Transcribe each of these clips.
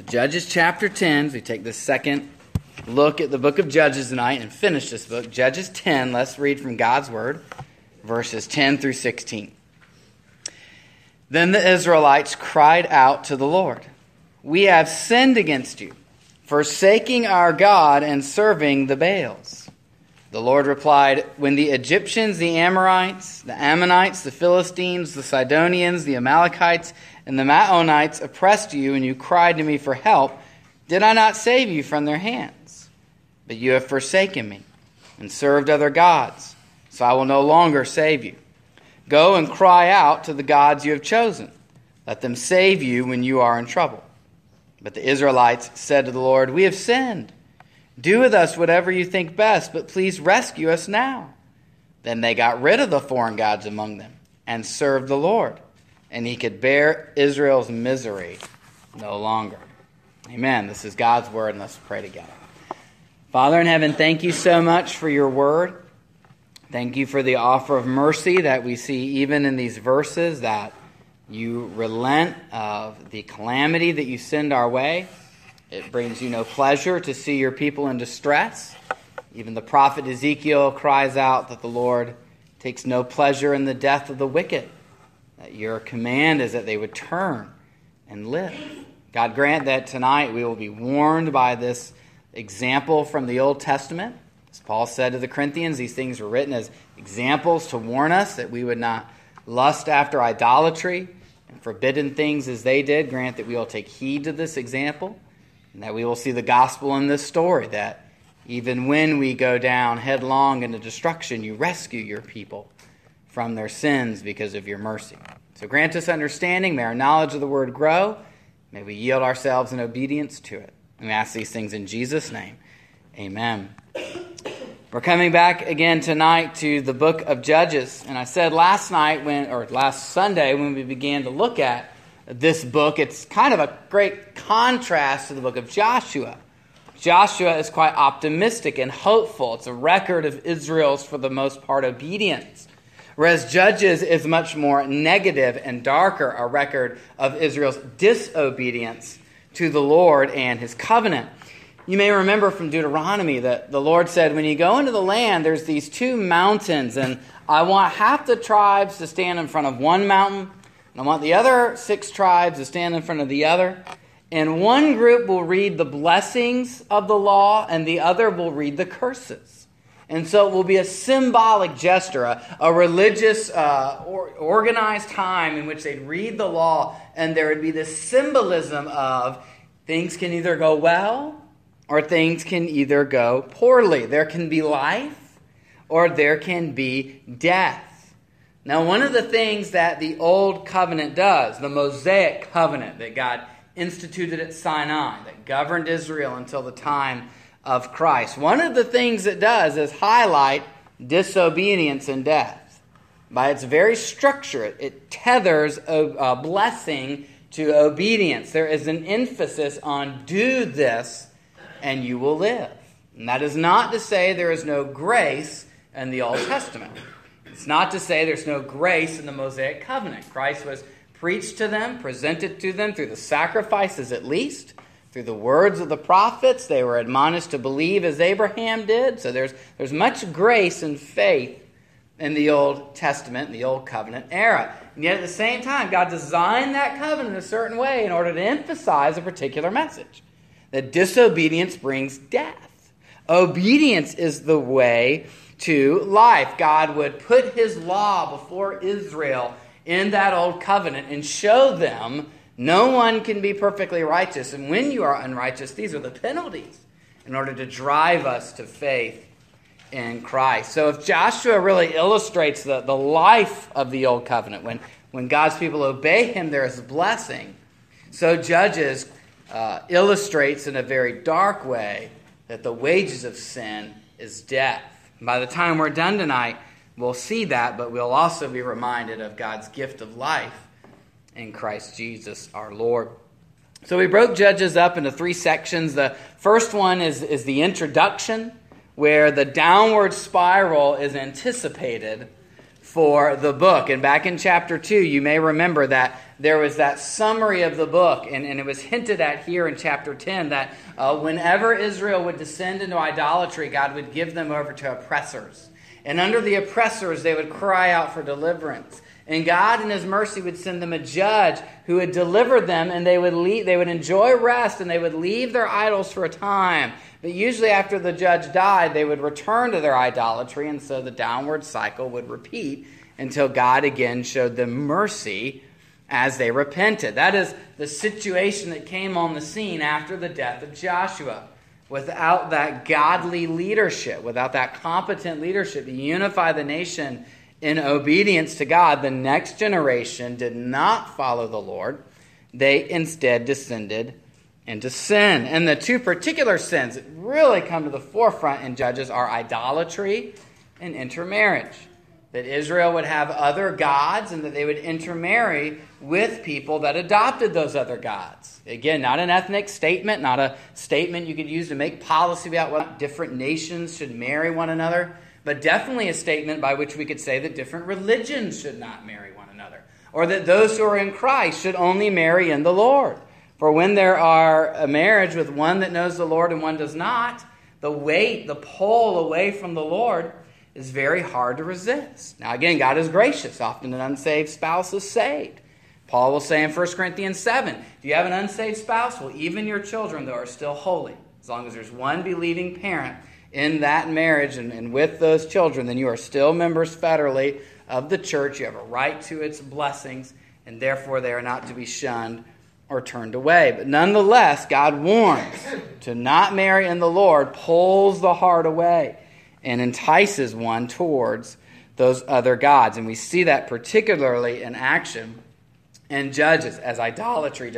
Judges chapter 10, as we take the second look at the book of Judges tonight and finish this book. Judges 10, let's read from God's Word, verses 10 through 16. Then the Israelites cried out to the Lord, "We have sinned against you, forsaking our God and serving the Baals." The Lord replied, "When the Egyptians, the Amorites, the Ammonites, the Philistines, the Sidonians, the Amalekites, and the Maonites oppressed you, and you cried to me for help, did I not save you from their hands? But you have forsaken me and served other gods, so I will no longer save you. Go and cry out to the gods you have chosen. Let them save you when you are in trouble." But the Israelites said to the Lord, "We have sinned. Do with us whatever you think best, but please rescue us now." Then they got rid of the foreign gods among them and served the Lord, and he could bear Israel's misery no longer. Amen. This is God's word, and let's pray together. Father in heaven, thank you so much for your word. Thank you for the offer of mercy that we see even in these verses, that you relent of the calamity that you send our way. It brings you no pleasure to see your people in distress. Even the prophet Ezekiel cries out that the Lord takes no pleasure in the death of the wicked, that your command is that they would turn and live. God, grant that tonight we will be warned by this example from the Old Testament. As Paul said to the Corinthians, these things were written as examples to warn us that we would not lust after idolatry and forbidden things as they did. Grant that we will take heed to this example, and that we will see the gospel in this story, that even when we go down headlong into destruction, you rescue your people from their sins because of your mercy. So grant us understanding. May our knowledge of the word grow. May we yield ourselves in obedience to it. And we ask these things in Jesus' name. Amen. We're coming back again tonight to the book of Judges. And I said last Sunday when we began to look at this book, it's kind of a great contrast to the book of Joshua. Joshua is quite optimistic and hopeful. It's a record of Israel's, for the most part, obedience. Whereas Judges is much more negative and darker, a record of Israel's disobedience to the Lord and his covenant. You may remember from Deuteronomy that the Lord said, when you go into the land, there's these two mountains, and I want half the tribes to stand in front of one mountain, and I want the other 6 tribes to stand in front of the other. And one group will read the blessings of the law, and the other will read the curses. And so it will be a symbolic gesture, a religious, organized time in which they'd read the law, and there would be this symbolism of things can either go well or things can either go poorly. There can be life or there can be death. Now, one of the things that the Old Covenant does, the Mosaic Covenant that God instituted at Sinai, that governed Israel until the time of Christ, one of the things it does is highlight disobedience and death. By its very structure, it tethers a blessing to obedience. There is an emphasis on do this and you will live. And that is not to say there is no grace in the Old Testament. It's not to say there's no grace in the Mosaic Covenant. Christ was preached to them, presented to them through the sacrifices at least, through the words of the prophets. They were admonished to believe as Abraham did. So there's much grace and faith in the Old Testament, in the Old Covenant era. And yet at the same time, God designed that covenant a certain way in order to emphasize a particular message, that disobedience brings death. Obedience is the way to life. God would put his law before Israel in that old covenant and show them no one can be perfectly righteous. And when you are unrighteous, these are the penalties in order to drive us to faith in Christ. So if Joshua really illustrates the life of the old covenant, when God's people obey him, there is blessing. So Judges illustrates in a very dark way that the wages of sin is death. By the time we're done tonight, we'll see that, but we'll also be reminded of God's gift of life in Christ Jesus our Lord. So we broke Judges up into 3 sections. The first one is the introduction, where the downward spiral is anticipated for the book. And back in chapter 2, you may remember that there was that summary of the book, and it was hinted at here in chapter 10 that whenever Israel would descend into idolatry, God would give them over to oppressors. And under the oppressors, they would cry out for deliverance. And God in his mercy would send them a judge who would deliver them, and they would enjoy rest, and they would leave their idols for a time. But usually after the judge died, they would return to their idolatry, and so the downward cycle would repeat until God again showed them mercy as they repented. That is the situation that came on the scene after the death of Joshua. Without that godly leadership, without that competent leadership to unify the nation in obedience to God, the next generation did not follow the Lord. They instead descended into sin. And the two particular sins that really come to the forefront in Judges are idolatry and intermarriage. That Israel would have other gods and that they would intermarry with people that adopted those other gods. Again, not an ethnic statement, not a statement you could use to make policy about what different nations should marry one another, but definitely a statement by which we could say that different religions should not marry one another, or that those who are in Christ should only marry in the Lord. For when there are a marriage with one that knows the Lord and one does not, the pull away from the Lord is very hard to resist. Now again, God is gracious. Often an unsaved spouse is saved. Paul will say in 1 Corinthians 7, if you have an unsaved spouse, well, even your children, though, are still holy. As long as there's one believing parent in that marriage and with those children, then you are still members federally of the church. You have a right to its blessings, and therefore they are not to be shunned or turned away. But nonetheless, God warns to not marry in the Lord, pulls the heart away, and entices one towards those other gods. And we see that particularly in action in Judges, as idolatry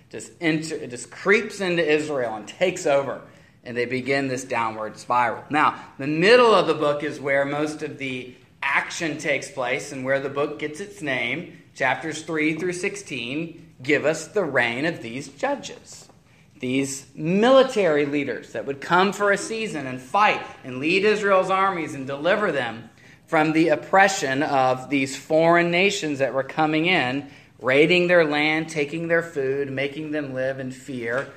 just creeps into Israel and takes over, and they begin this downward spiral. Now, the middle of the book is where most of the action takes place and where the book gets its name. Chapters 3 through 16 give us the reign of these judges. These military leaders that would come for a season and fight and lead Israel's armies and deliver them from the oppression of these foreign nations that were coming in, raiding their land, taking their food, making them live in fear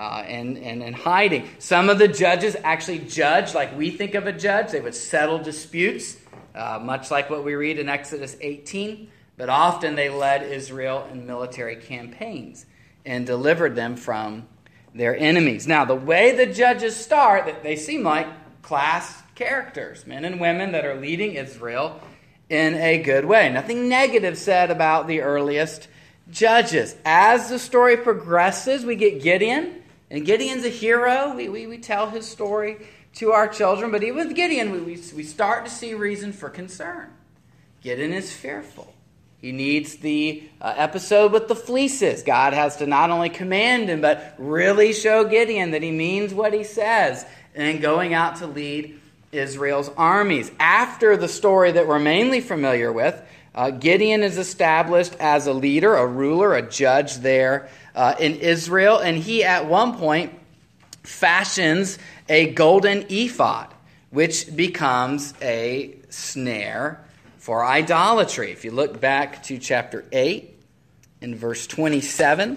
and hiding. Some of the judges actually judged like we think of a judge. They would settle disputes, much like what we read in Exodus 18. But often they led Israel in military campaigns and delivered them from their enemies. Now, the way the judges start, they seem like class characters, men and women that are leading Israel in a good way. Nothing negative said about the earliest judges. As the story progresses, we get Gideon, and Gideon's a hero. We tell his story to our children, but even with Gideon, we start to see reason for concern. Gideon is fearful. He needs the episode with the fleeces. God has to not only command him, but really show Gideon that he means what he says, and going out to lead Israel's armies. After the story that we're mainly familiar with, Gideon is established as a leader, a ruler, a judge there in Israel, and he at one point fashions a golden ephod, which becomes a snare for idolatry. If you look back to chapter 8 in verse 27,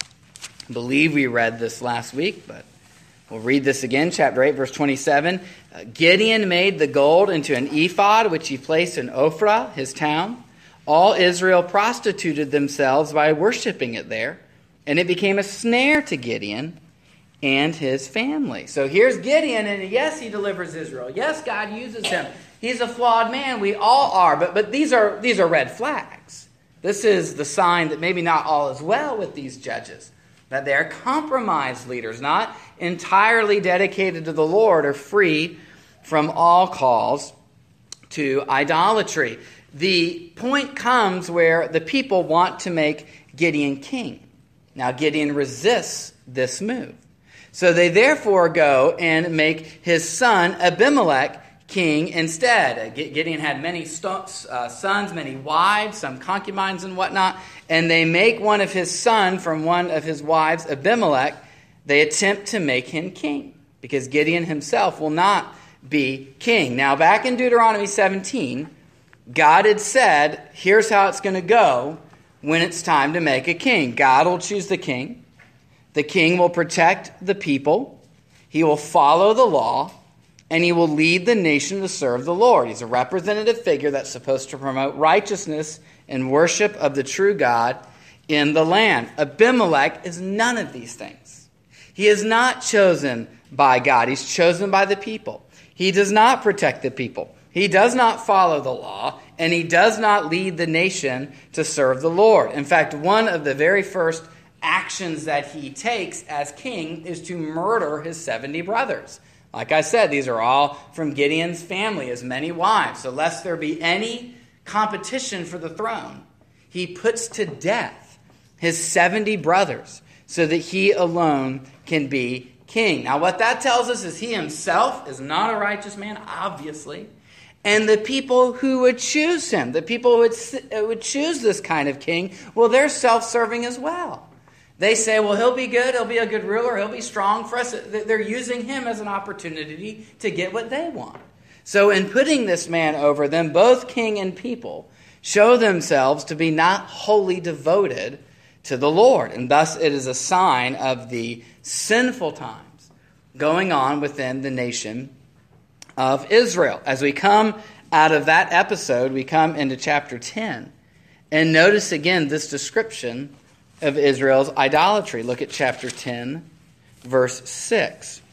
I believe we read this last week, but we'll read this again. Chapter 8, verse 27. Gideon made the gold into an ephod, which he placed in Ophrah, his town. All Israel prostituted themselves by worshiping it there, and it became a snare to Gideon and his family. So here's Gideon, and yes, he delivers Israel. Yes, God uses him. He's a flawed man. We all are. But these are red flags. This is the sign that maybe not all is well with these judges. That they're compromised leaders, not entirely dedicated to the Lord or free from all calls to idolatry. The point comes where the people want to make Gideon king. Now Gideon resists this move. So they therefore go and make his son Abimelech king instead. Gideon had many sons, many wives, some concubines and whatnot, and they make one of his sons from one of his wives, Abimelech. They attempt to make him king because Gideon himself will not be king. Now, back in Deuteronomy 17, God had said, here's how it's going to go when it's time to make a king. God will choose the king. The king will protect the people. He will follow the law. And he will lead the nation to serve the Lord. He's a representative figure that's supposed to promote righteousness and worship of the true God in the land. Abimelech is none of these things. He is not chosen by God. He's chosen by the people. He does not protect the people. He does not follow the law, and he does not lead the nation to serve the Lord. In fact, one of the very first actions that he takes as king is to murder his 70 brothers. Like I said, these are all from Gideon's family, his many wives. So lest there be any competition for the throne, he puts to death his 70 brothers so that he alone can be king. Now what that tells us is he himself is not a righteous man, obviously. And the people who would choose him, the people who would choose this kind of king, well, they're self-serving as well. They say, well, he'll be good, he'll be a good ruler, he'll be strong for us. They're using him as an opportunity to get what they want. So in putting this man over them, both king and people show themselves to be not wholly devoted to the Lord. And thus it is a sign of the sinful times going on within the nation of Israel. As we come out of that episode, we come into chapter 10. And notice again this description of Israel's idolatry. Look at chapter 10, verse 6.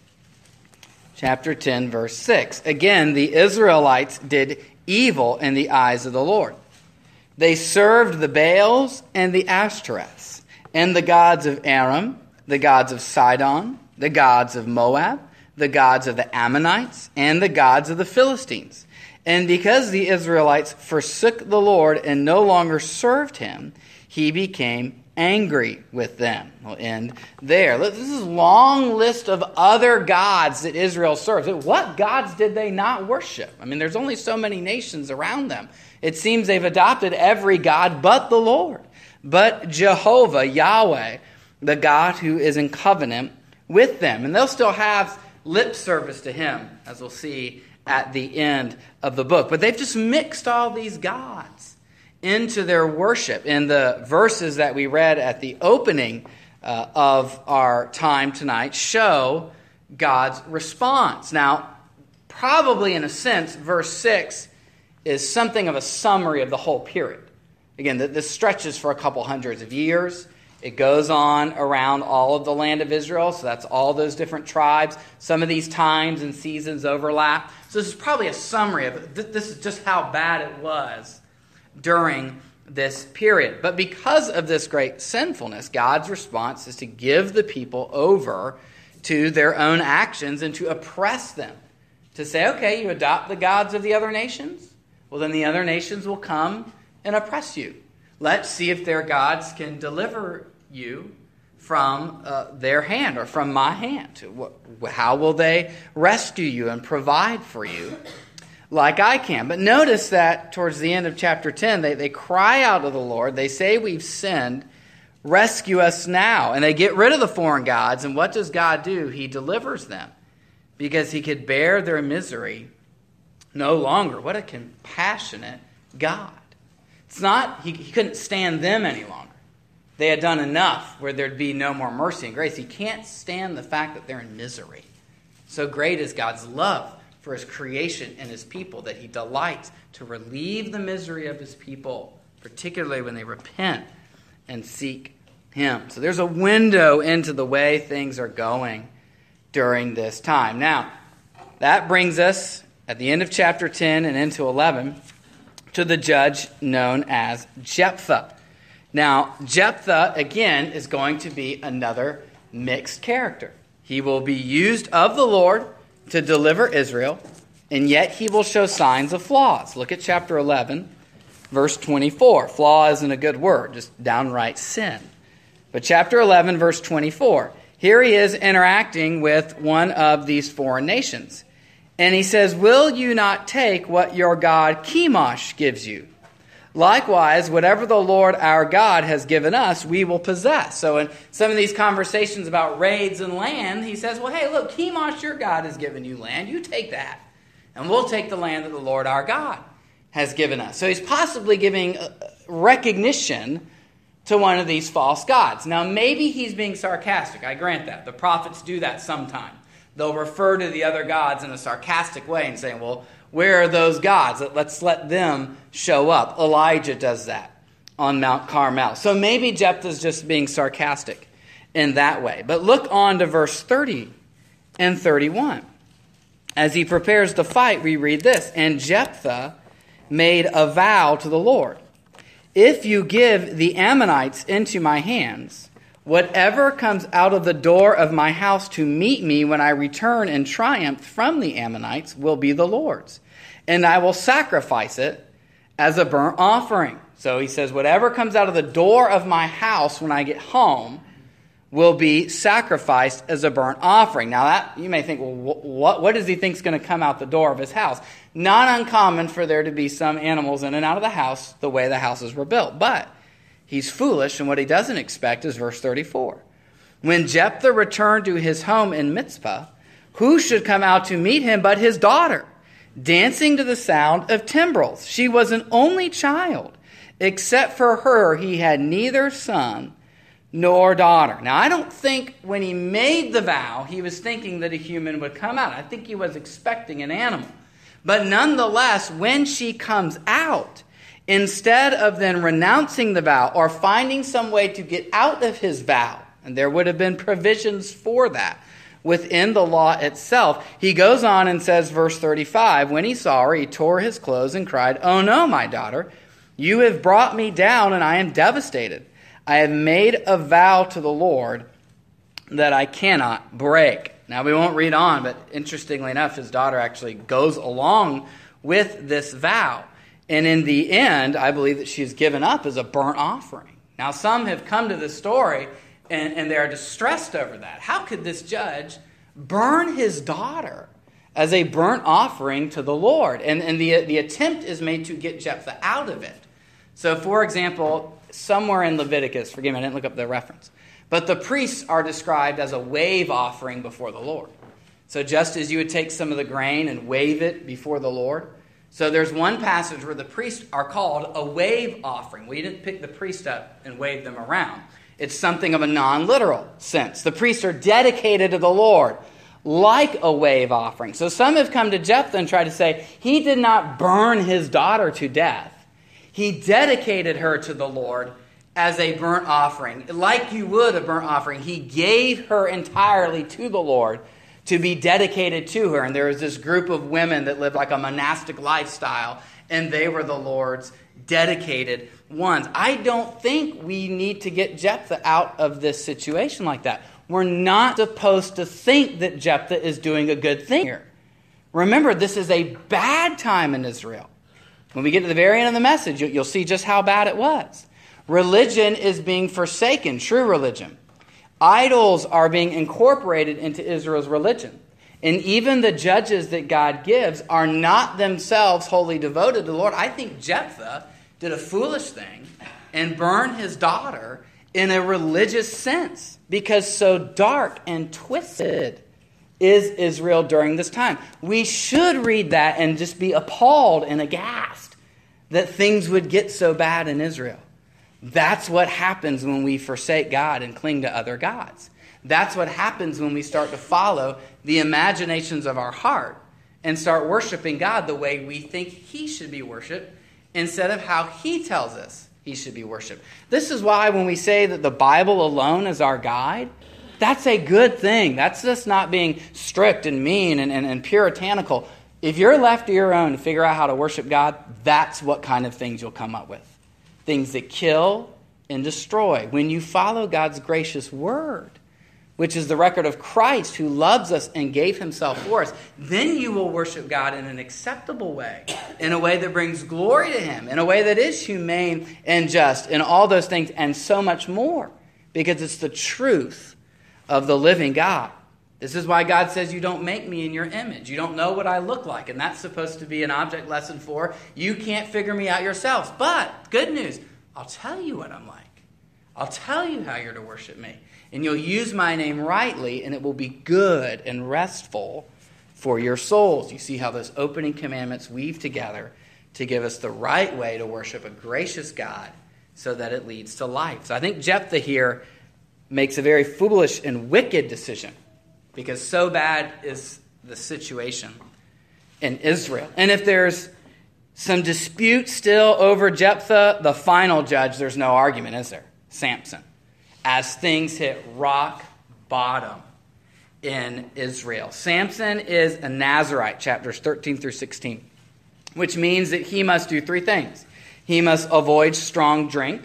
Chapter 10, verse 6. Again, the Israelites did evil in the eyes of the Lord. They served the Baals and the Ashtoreths, and the gods of Aram, the gods of Sidon, the gods of Moab, the gods of the Ammonites, and the gods of the Philistines. And because the Israelites forsook the Lord and no longer served him, he became angry with them. We'll end there. This is a long list of other gods that Israel serves. What gods did they not worship? I mean, there's only so many nations around them. It seems they've adopted every god but the Lord. But Jehovah, Yahweh, the God who is in covenant with them. And they'll still have lip service to him, as we'll see at the end of the book. But they've just mixed all these gods into their worship. In the verses that we read at the opening of our time tonight show God's response. Now, probably in a sense, verse 6 is something of a summary of the whole period. Again, this stretches for a couple hundreds of years. It goes on around all of the land of Israel, so that's all those different tribes. Some of these times and seasons overlap. So this is probably a summary of it. This is just how bad it was during this period. But because of this great sinfulness, God's response is to give the people over to their own actions and to oppress them. To say, okay, you adopt the gods of the other nations? Well, then the other nations will come and oppress you. Let's see if their gods can deliver you from their hand or from my hand. How will they rescue you and provide for you like I can? But notice that towards the end of chapter 10, they cry out to the Lord. They say, we've sinned. Rescue us now. And they get rid of the foreign gods. And what does God do? He delivers them because he could bear their misery no longer. What a compassionate God. It's not, he couldn't stand them any longer. They had done enough where there'd be no more mercy and grace. He can't stand the fact that they're in misery. So great is God's love for his creation and his people that he delights to relieve the misery of his people, particularly when they repent and seek him. So there's a window into the way things are going during this time. Now, that brings us at the end of chapter 10 and into 11 to the judge known as Jephthah. Now, Jephthah, again, is going to be another mixed character. He will be used of the Lord to deliver Israel, and yet he will show signs of flaws. Look at chapter 11, verse 24. Flaw isn't a good word, just downright sin. But chapter 11, verse 24. Here he is interacting with one of these foreign nations. And he says, will you not take what your god Chemosh gives you? Likewise, whatever the Lord our God has given us, we will possess. So in some of these conversations about raids and land, he says, well, hey, look, Chemosh, your God, has given you land. You take that. And we'll take the land of the Lord our God has given us. So he's possibly giving recognition to one of these false gods. Now, maybe he's being sarcastic. I grant that. The prophets do that sometime. They'll refer to the other gods in a sarcastic way and say, well, where are those gods? Let's let them show up. Elijah does that on Mount Carmel. So maybe Jephthah's just being sarcastic in that way. But look on to verse 30 and 31. As he prepares to fight, we read this, and Jephthah made a vow to the Lord. If you give the Ammonites into my hands, whatever comes out of the door of my house to meet me when I return in triumph from the Ammonites will be the Lord's, and I will sacrifice it as a burnt offering. So he says, whatever comes out of the door of my house when I get home will be sacrificed as a burnt offering. Now, that you may think, well, what does he think is going to come out the door of his house? Not uncommon for there to be some animals in and out of the house the way the houses were built. But he's foolish, and what he doesn't expect is verse 34. When Jephthah returned to his home in Mizpah, who should come out to meet him but his daughter, dancing to the sound of timbrels? She was an only child. Except for her, he had neither son nor daughter. Now, I don't think when he made the vow, he was thinking that a human would come out. I think he was expecting an animal. But nonetheless, when she comes out, instead of then renouncing the vow or finding some way to get out of his vow, and there would have been provisions for that within the law itself, he goes on and says, verse 35, when he saw her, he tore his clothes and cried, "Oh no, my daughter, you have brought me down and I am devastated. I have made a vow to the Lord that I cannot break." Now, we won't read on, but interestingly enough, his daughter actually goes along with this vow. And in the end, I believe that she is given up as a burnt offering. Now, some have come to this story and they are distressed over that. How could this judge burn his daughter as a burnt offering to the Lord? And the attempt is made to get Jephthah out of it. So, for example, somewhere in Leviticus, forgive me, I didn't look up the reference, but the priests are described as a wave offering before the Lord. So just as you would take some of the grain and wave it before the Lord, so there's one passage where the priests are called a wave offering. We didn't pick the priest up and wave them around. It's something of a non-literal sense. The priests are dedicated to the Lord like a wave offering. So some have come to Jephthah and tried to say, he did not burn his daughter to death. He dedicated her to the Lord as a burnt offering. Like you would a burnt offering, he gave her entirely to the Lord to be dedicated to her. And there was this group of women that lived like a monastic lifestyle, and they were the Lord's dedicated ones. I don't think we need to get Jephthah out of this situation like that. We're not supposed to think that Jephthah is doing a good thing here. Remember, this is a bad time in Israel. When we get to the very end of the message, you'll see just how bad it was. Religion is being forsaken, true religion. Idols are being incorporated into Israel's religion. And even the judges that God gives are not themselves wholly devoted to the Lord. I think Jephthah did a foolish thing and burned his daughter in a religious sense, because so dark and twisted is Israel during this time. We should read that and just be appalled and aghast that things would get so bad in Israel. That's what happens when we forsake God and cling to other gods. That's what happens when we start to follow the imaginations of our heart and start worshiping God the way we think he should be worshiped instead of how he tells us he should be worshiped. This is why when we say that the Bible alone is our guide, that's a good thing. That's just not being strict and mean and puritanical. If you're left to your own to figure out how to worship God, that's what kind of things you'll come up with. Things that kill and destroy. When you follow God's gracious word, which is the record of Christ who loves us and gave himself for us, then you will worship God in an acceptable way, in a way that brings glory to him, in a way that is humane and just, and all those things and so much more, because it's the truth of the living God. This is why God says, you don't make me in your image. You don't know what I look like. And that's supposed to be an object lesson for, you can't figure me out yourselves. But, good news, I'll tell you what I'm like. I'll tell you how you're to worship me. And you'll use my name rightly, and it will be good and restful for your souls. You see how those opening commandments weave together to give us the right way to worship a gracious God so that it leads to life. So I think Jephthah here makes a very foolish and wicked decision because so bad is the situation in Israel. And if there's some dispute still over Jephthah, the final judge, there's no argument, is there? Samson. As things hit rock bottom in Israel. Samson is a Nazirite, chapters 13 through 16, which means that he must do three things. He must avoid strong drink,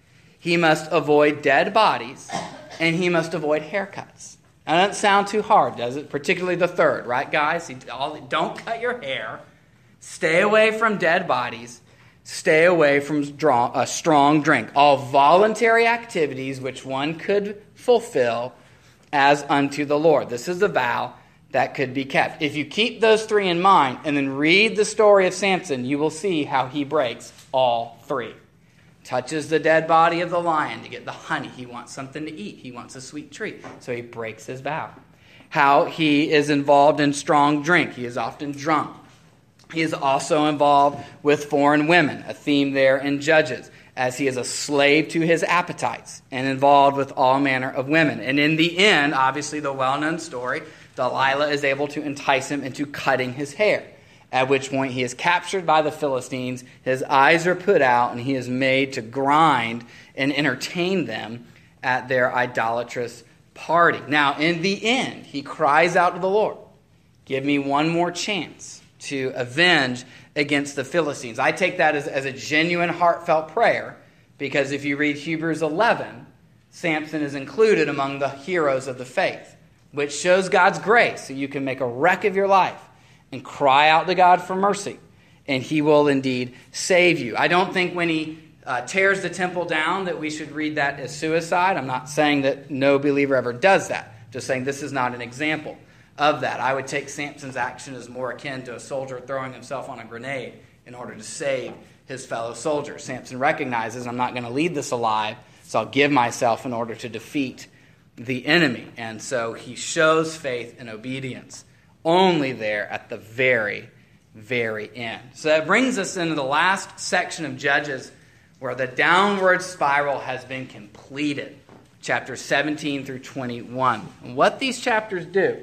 he must avoid dead bodies, and he must avoid haircuts. Now, that doesn't sound too hard, does it? Particularly the third, right, guys? Don't cut your hair. Stay away from dead bodies. Stay away from strong drink. All voluntary activities which one could fulfill as unto the Lord. This is a vow that could be kept. If you keep those three in mind and then read the story of Samson, you will see how he breaks all three. Touches the dead body of the lion to get the honey. He wants something to eat. He wants a sweet treat. So he breaks his vow. How he is involved in strong drink. He is often drunk. He is also involved with foreign women, a theme there in Judges, as he is a slave to his appetites and involved with all manner of women. And in the end, obviously the well-known story, Delilah is able to entice him into cutting his hair, at which point he is captured by the Philistines, his eyes are put out, and he is made to grind and entertain them at their idolatrous party. Now, in the end, he cries out to the Lord, give me one more chance to avenge against the Philistines. I take that as a genuine, heartfelt prayer, because if you read Hebrews 11, Samson is included among the heroes of the faith, which shows God's grace, so you can make a wreck of your life and cry out to God for mercy, and he will indeed save you. I don't think when he tears the temple down that we should read that as suicide. I'm not saying that no believer ever does that. Just saying this is not an example of that. I would take Samson's action as more akin to a soldier throwing himself on a grenade in order to save his fellow soldiers. Samson recognizes, I'm not going to lead this alive, so I'll give myself in order to defeat the enemy. And so he shows faith and obedience only there at the very, very end. So that brings us into the last section of Judges where the downward spiral has been completed. Chapters 17 through 21. And what these chapters do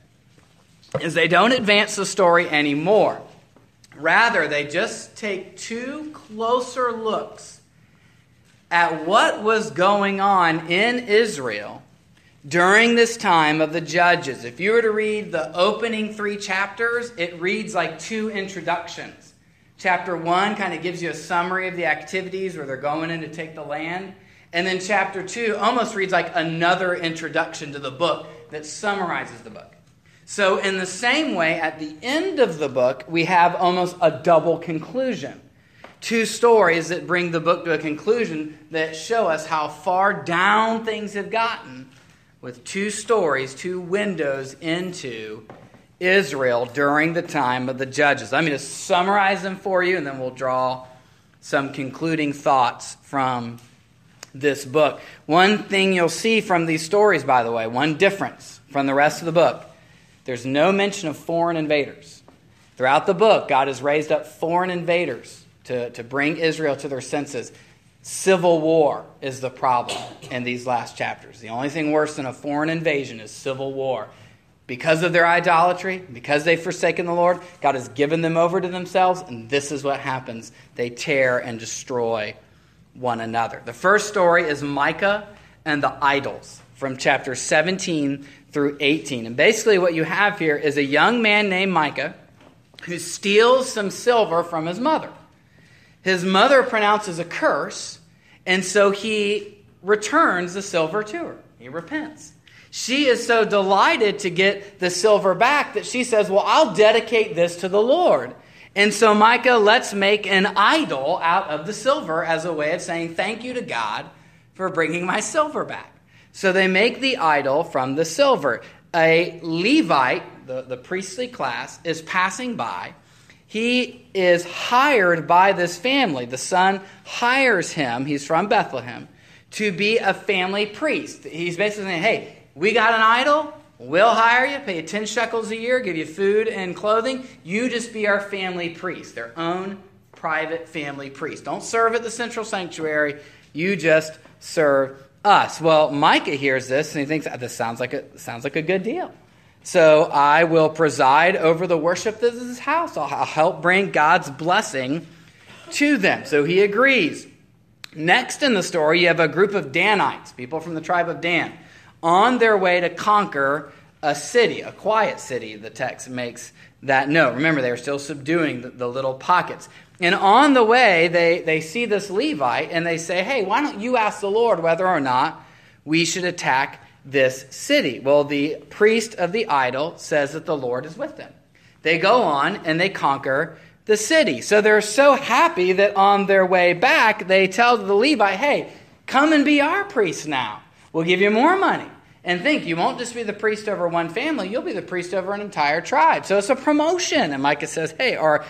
is they don't advance the story anymore. Rather, they just take two closer looks at what was going on in Israel during this time of the Judges. If you were to read the opening three chapters, it reads like two introductions. Chapter 1 kind of gives you a summary of the activities where they're going in to take the land. And then chapter 2 almost reads like another introduction to the book that summarizes the book. So in the same way, at the end of the book, we have almost a double conclusion. Two stories that bring the book to a conclusion that show us how far down things have gotten with two stories, two windows into Israel during the time of the Judges. Let me just summarize them for you, and then we'll draw some concluding thoughts from this book. One thing you'll see from these stories, by the way, one difference from the rest of the book, there's no mention of foreign invaders. Throughout the book, God has raised up foreign invaders to bring Israel to their senses. Civil war is the problem in these last chapters. The only thing worse than a foreign invasion is civil war. Because of their idolatry, because they've forsaken the Lord, God has given them over to themselves, and this is what happens. They tear and destroy one another. The first story is Micah and the idols from chapter 17 through 18. And basically what you have here is a young man named Micah who steals some silver from his mother. His mother pronounces a curse, and so he returns the silver to her. He repents. She is so delighted to get the silver back that she says, well, I'll dedicate this to the Lord. And so Micah, let's make an idol out of the silver as a way of saying thank you to God for bringing my silver back. So they make the idol from the silver. A Levite, the priestly class, is passing by. He is hired by this family. The son hires him, he's from Bethlehem, to be a family priest. He's basically saying, hey, we got an idol, we'll hire you, pay you 10 shekels a year, give you food and clothing. You just be our family priest, their own private family priest. Don't serve at the central sanctuary. You just serve us. Well, Micah hears this and he thinks, this sounds like a good deal. So I will preside over the worship of this house. I'll help bring God's blessing to them. So he agrees. Next in the story, you have a group of Danites, people from the tribe of Dan, on their way to conquer a city, a quiet city, the text makes that note. Remember, they were still subduing the little pockets. And on the way, they see this Levite, and they say, hey, why don't you ask the Lord whether or not we should attack this city? Well, the priest of the idol says that the Lord is with them. They go on, and they conquer the city. So they're so happy that on their way back, they tell the Levite, hey, come and be our priest now. We'll give you more money. And think, you won't just be the priest over one family, you'll be the priest over an entire tribe. So it's a promotion. And Micah says, hey, or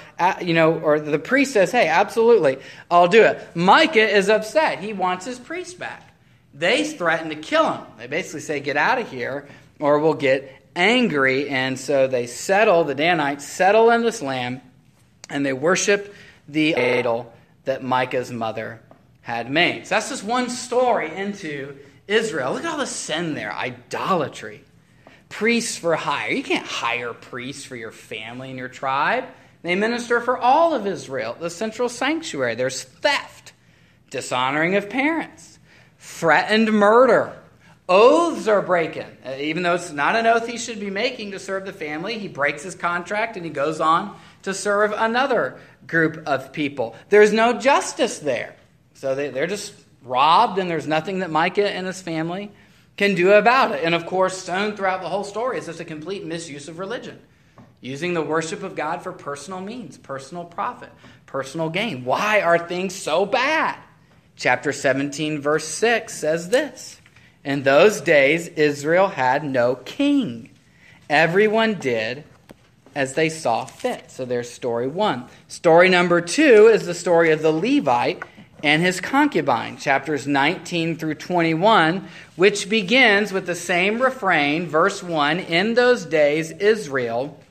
the priest says, hey, absolutely, I'll do it. Micah is upset. He wants his priest back. They threaten to kill him. They basically say, get out of here or we'll get angry. And so the Danites settle in this land and they worship the idol that Micah's mother had made. So that's just one story into Israel. Look at all the sin there. Idolatry. Priests for hire. You can't hire priests for your family and your tribe. They minister for all of Israel. The central sanctuary. There's theft. Dishonoring of parents. Threatened murder. Oaths are breaking. Even though it's not an oath he should be making to serve the family, he breaks his contract and he goes on to serve another group of people. There's no justice there. So they're just robbed, and there's nothing that Micah and his family can do about it. And of course, stoned throughout the whole story is just a complete misuse of religion. Using the worship of God for personal means, personal profit, personal gain. Why are things so bad? Chapter 17, verse 6 says this. In those days, Israel had no king. Everyone did as they saw fit. So there's story one. Story number 2 is the story of the Levite and his concubine, chapters 19 through 21, which begins with the same refrain, verse 1, in those days Israel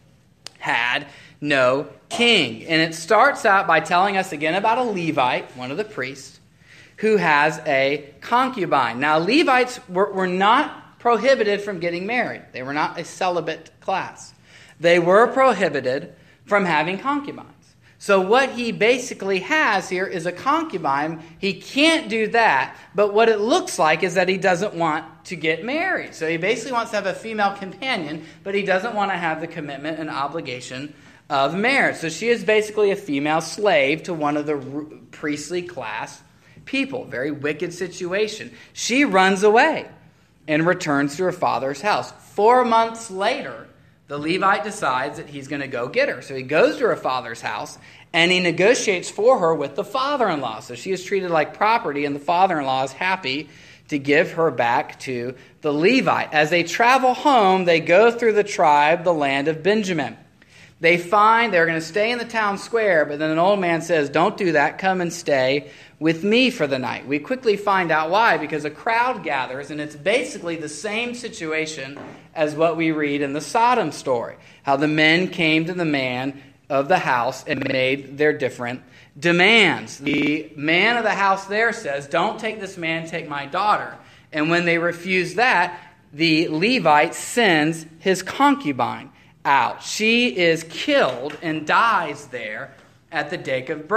had no king. And it starts out by telling us again about a Levite, one of the priests, who has a concubine. Now, Levites were not prohibited from getting married. They were not a celibate class. They were prohibited from having concubines. So what he basically has here is a concubine. He can't do that, but what it looks like is that he doesn't want to get married. So he basically wants to have a female companion, but he doesn't want to have the commitment and obligation of marriage. So she is basically a female slave to one of the priestly class people. Very wicked situation. She runs away and returns to her father's house. 4 months later, the Levite decides that he's going to go get her. So he goes to her father's house and he negotiates for her with the father-in-law. So she is treated like property and the father-in-law is happy to give her back to the Levite. As they travel home, they go through the tribe, the land of Benjamin. They find they're going to stay in the town square, but then an old man says, don't do that, come and stay with me for the night. We quickly find out why, because a crowd gathers, and it's basically the same situation as what we read in the Sodom story. How the men came to the man of the house and made their different demands. The man of the house there says, don't take this man, take my daughter. And when they refuse that, the Levite sends his concubine out. She is killed and dies there at the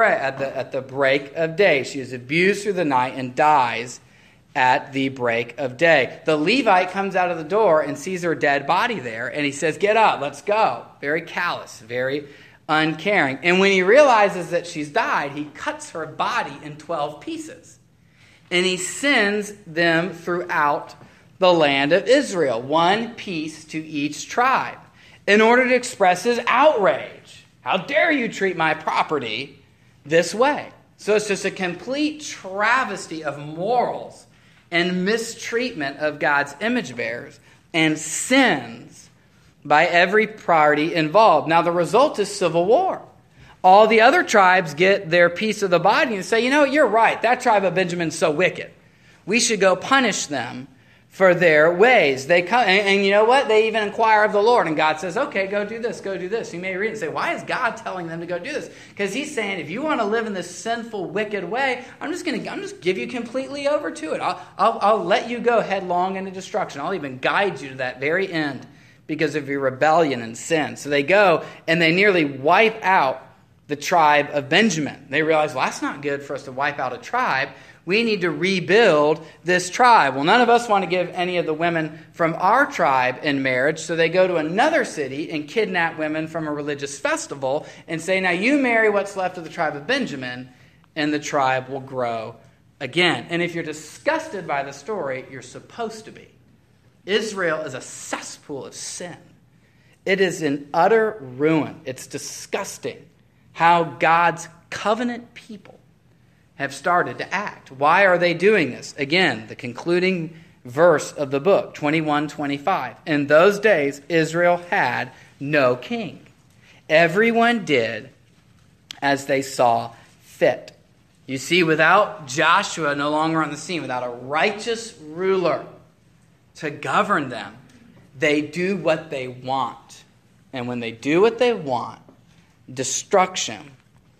break of day. She is abused through the night and dies at the break of day. The Levite comes out of the door and sees her dead body there, and he says, get up, let's go. Very callous, very uncaring. And when he realizes that she's died, he cuts her body in 12 pieces. And he sends them throughout the land of Israel, one piece to each tribe, in order to express his outrage. How dare you treat my property this way? So it's just a complete travesty of morals and mistreatment of God's image bearers and sins by every party involved. Now the result is civil war. All the other tribes get their piece of the body and say, you know, you're right. That tribe of Benjamin's so wicked. We should go punish them for their ways. They come, and you know what? They even inquire of the Lord, and God says, okay, go do this, go do this. You may read it and say, why is God telling them to go do this? Because he's saying, if you want to live in this sinful, wicked way, I'm just give you completely over to it. I'll let you go headlong into destruction. I'll even guide you to that very end because of your rebellion and sin. So they go, and they nearly wipe out the tribe of Benjamin. They realize, well, that's not good for us to wipe out a tribe. We need to rebuild this tribe. Well, none of us want to give any of the women from our tribe in marriage, so they go to another city and kidnap women from a religious festival and say, now you marry what's left of the tribe of Benjamin, and the tribe will grow again. And if you're disgusted by the story, you're supposed to be. Israel is a cesspool of sin. It is in utter ruin. It's disgusting how God's covenant people have started to act. Why are they doing this? Again, the concluding verse of the book, 21:25. In those days, Israel had no king. Everyone did as they saw fit. You see, without Joshua no longer on the scene, without a righteous ruler to govern them, they do what they want. And when they do what they want, destruction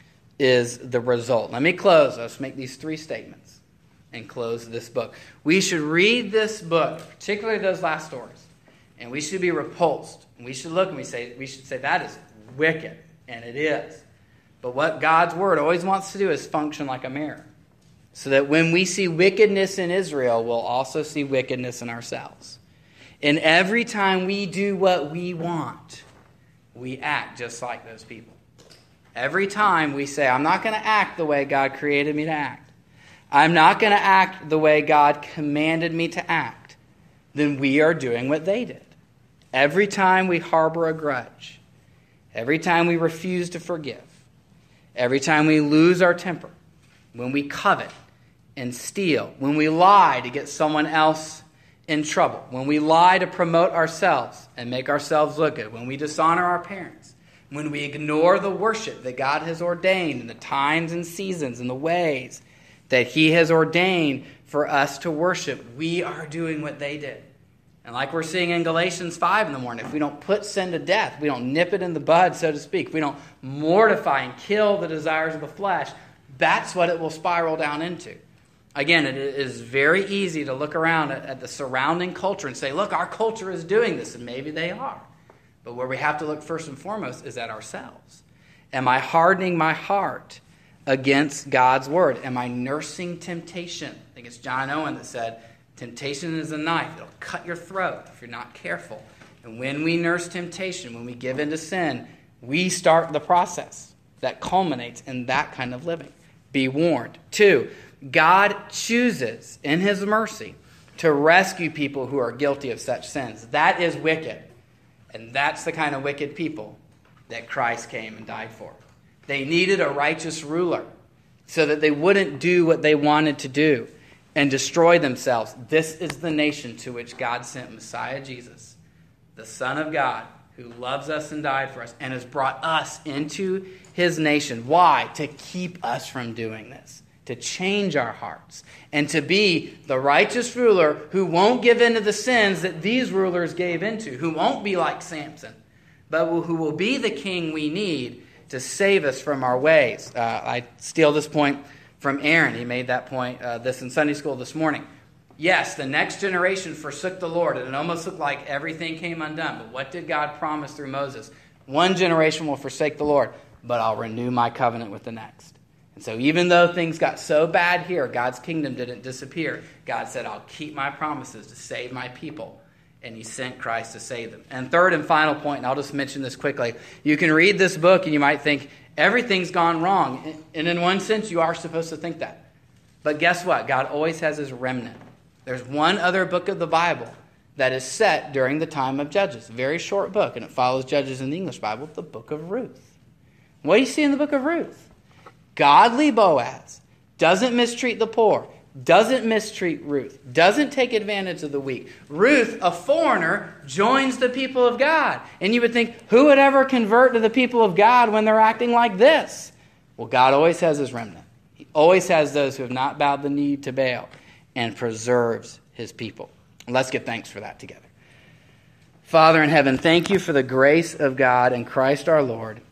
is the result. Let me close. Let's make these three statements and close this book. We should read this book, particularly those last stories, and we should be repulsed. And we should look and we should say that is wicked, and it is. But what God's word always wants to do is function like a mirror, so that when we see wickedness in Israel, we'll also see wickedness in ourselves. And every time we do what we want, we act just like those people. Every time we say, I'm not going to act the way God created me to act, I'm not going to act the way God commanded me to act, then we are doing what they did. Every time we harbor a grudge, every time we refuse to forgive, every time we lose our temper, when we covet and steal, when we lie to get someone else in trouble, when we lie to promote ourselves and make ourselves look good, when we dishonor our parents, when we ignore the worship that God has ordained in the times and seasons and the ways that he has ordained for us to worship, we are doing what they did. And like we're seeing in Galatians 5 in the morning, if we don't put sin to death, we don't nip it in the bud, so to speak, if we don't mortify and kill the desires of the flesh, that's what it will spiral down into. Again, it is very easy to look around at the surrounding culture and say, look, our culture is doing this, and maybe they are. But where we have to look first and foremost is at ourselves. Am I hardening my heart against God's word? Am I nursing temptation? I think it's John Owen that said, temptation is a knife. It'll cut your throat if you're not careful. And when we nurse temptation, when we give in to sin, we start the process that culminates in that kind of living. Be warned. 2, God chooses in his mercy to rescue people who are guilty of such sins. That is wicked. And that's the kind of wicked people that Christ came and died for. They needed a righteous ruler so that they wouldn't do what they wanted to do and destroy themselves. This is the nation to which God sent Messiah Jesus, the Son of God, who loves us and died for us and has brought us into his nation. Why? To keep us from doing this, to change our hearts, and to be the righteous ruler who won't give in to the sins that these rulers gave into, who won't be like Samson, but who will be the king we need to save us from our ways. I steal this point from Aaron. He made that point this in Sunday school this morning. Yes, the next generation forsook the Lord, and it almost looked like everything came undone. But what did God promise through Moses? One generation will forsake the Lord, but I'll renew my covenant with the next. And so even though things got so bad here, God's kingdom didn't disappear. God said, I'll keep my promises to save my people. And he sent Christ to save them. And third and final point, and I'll just mention this quickly. You can read this book and you might think, everything's gone wrong. And in one sense, you are supposed to think that. But guess what? God always has his remnant. There's one other book of the Bible that is set during the time of Judges. A very short book, and it follows Judges in the English Bible, the book of Ruth. What do you see in the book of Ruth? Godly Boaz doesn't mistreat the poor, doesn't mistreat Ruth, doesn't take advantage of the weak. Ruth, a foreigner, joins the people of God. And you would think, who would ever convert to the people of God when they're acting like this? Well, God always has his remnant. He always has those who have not bowed the knee to Baal and preserves his people. Let's give thanks for that together. Father in heaven, thank you for the grace of God and Christ our Lord.